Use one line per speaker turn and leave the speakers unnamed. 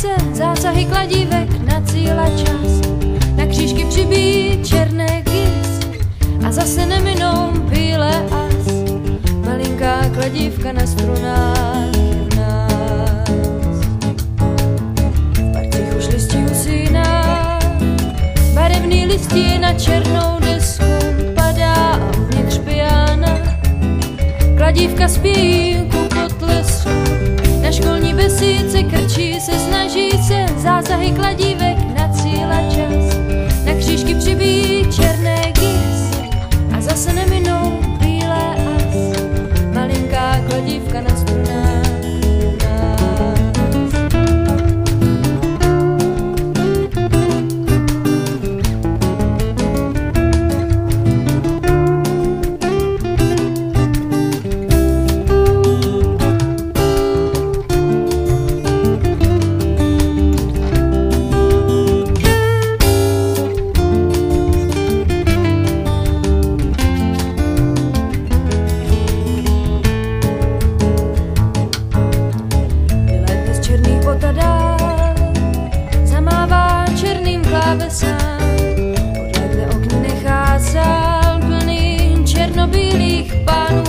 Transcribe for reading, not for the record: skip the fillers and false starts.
snaží se zásahy kladívek na cíl a čas. Na křížky přibíjí černé gis a zase neminou bílé as. Malinká kladívka na strunách nás. V parcích už listí usíná, barevný listí na černou desku padá a uvnitř pijána. Kladívka spí ku potlesu, na školní besídce krčí se, snaží se zásahy kladívek na cíl a čas. Na křížky přibíjí černé gis a zase neminou bílé as. Malinká kladívka na strunách nás. Zamává černým klávesám, podle okny nechá sál plný černobílých pánů.